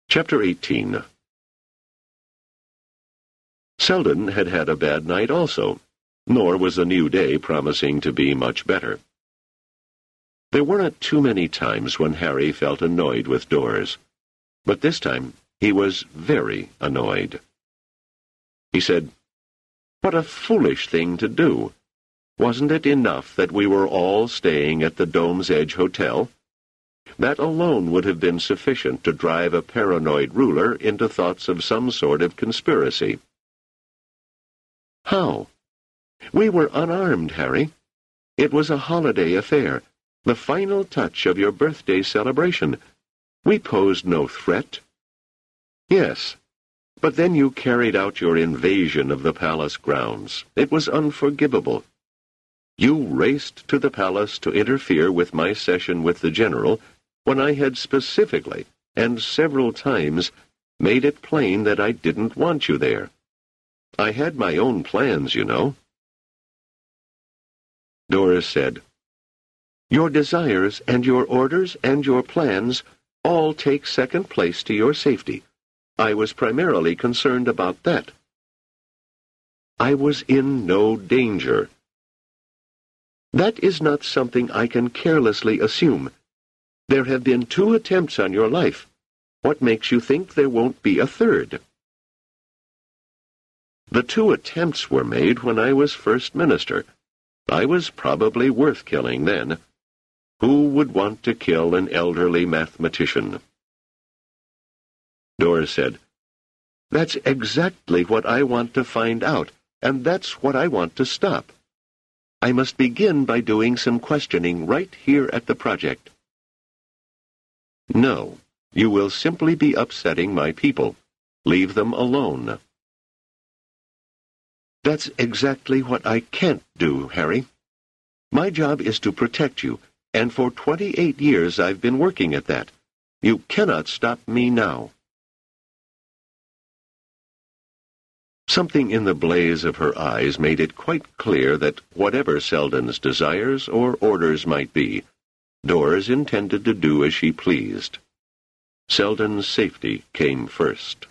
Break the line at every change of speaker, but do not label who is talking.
Chapter 18. Selden had had a bad night also, nor was the new day promising to be much better. There weren't too many times when Harry felt annoyed with Dors, but this time he was very annoyed. He said, "What a foolish thing to do! Wasn't it enough that we were all staying at the Dome's Edge Hotel? That alone would have been sufficient to drive a paranoid ruler into thoughts of some sort of conspiracy." "How?" "We were unarmed, Harry. It was a holiday affair, the final touch of your birthday celebration. We posed no threat." "Yes, but then you carried out your invasion of the palace grounds. It was unforgivable. You raced to the palace to interfere with my session with the general, when I had specifically, and several times, made it plain that I didn't want you there. I had my own plans, you know." Dors said, "Your desires and your orders and your plans all take second place to your safety. I was primarily concerned about that." "I was in no danger." "That is not something I can carelessly assume. There have been 2 attempts on your life. What makes you think there won't be a third?" "The 2 attempts were made when I was First Minister. I was probably worth killing then. Who would want to kill an elderly mathematician?" Dors said, "That's exactly what I want to find out, and that's what I want to stop. I must begin by doing some questioning right here at the project." "No, you will simply be upsetting my people. Leave them alone." "That's exactly what I can't do, Harry. My job is to protect you, and for 28 years I've been working at that. You cannot stop me now." Something in the blaze of her eyes made it quite clear that whatever Selden's desires or orders might be, Dors intended to do as she pleased. Selden's safety came first.